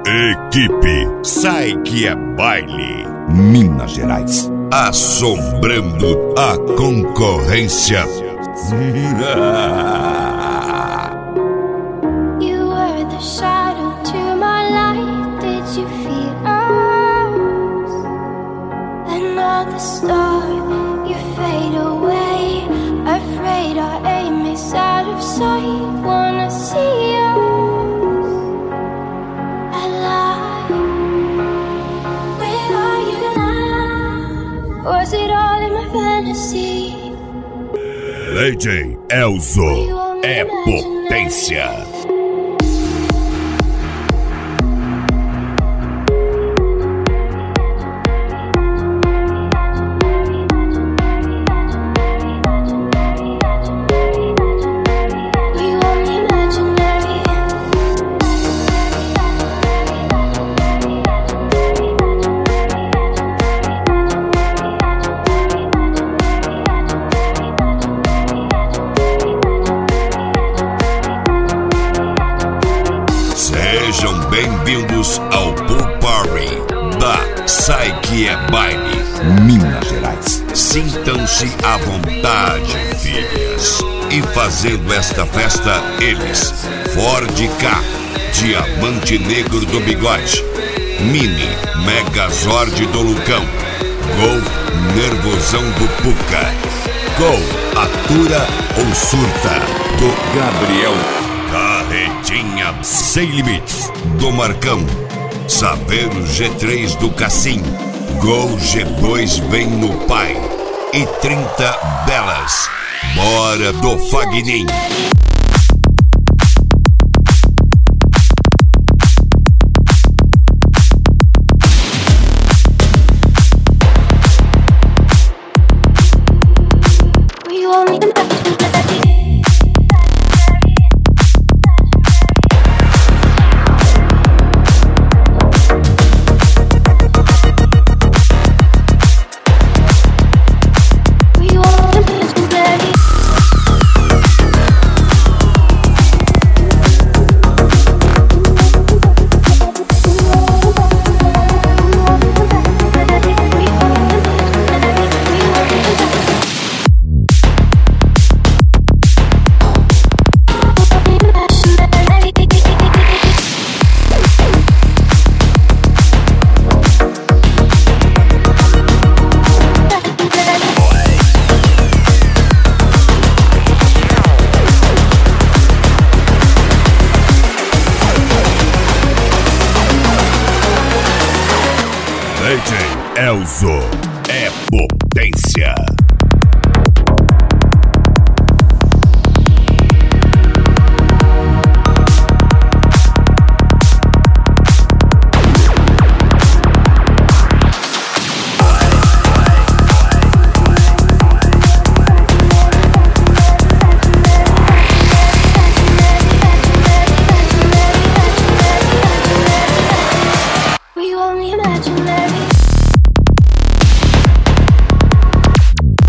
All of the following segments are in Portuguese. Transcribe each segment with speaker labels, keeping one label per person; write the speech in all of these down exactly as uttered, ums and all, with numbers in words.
Speaker 1: Equipe Sai Que É Baile, Minas Gerais, assombrando a concorrência.
Speaker 2: You were the shadow to my light. Did you feel us? Another star, you fade away. Afraid our aim is out of sight. Wanna see us alive. Where are you now? Was it all in my fantasy?
Speaker 1: D J Elzo é potência. Sejam bem-vindos ao Pool Party da Sai Que É Baile, Minas Gerais. Sintam-se à vontade, filhas. E fazendo esta festa, eles: Ford K, Diamante Negro do Bigode, Mini, Megazord do Lucão, Golf, Nervosão do Puca, Gol, Atura ou Surta do Gabriel, Carretinha Sem Limites do Marcão, Saveiro G três do Cassim, Gol G dois vem no Pai e trinta Belas, Bora do Fagnin. D J Elzo é potência.
Speaker 2: We only imaginary.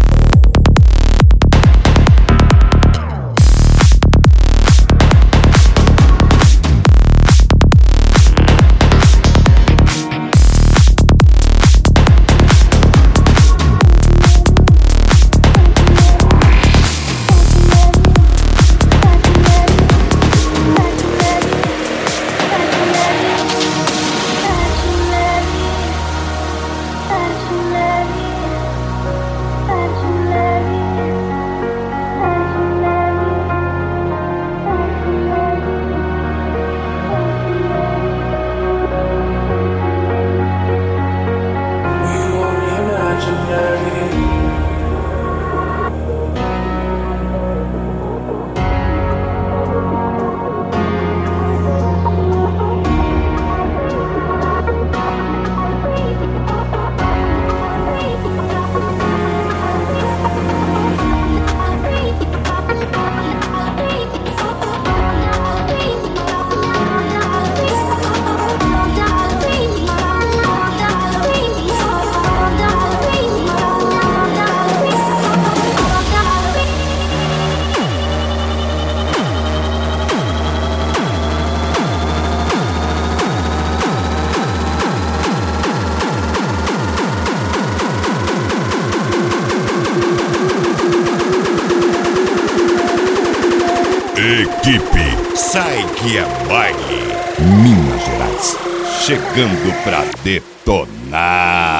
Speaker 1: Equipe Sai Que É Baile, Minas Gerais, chegando pra detonar.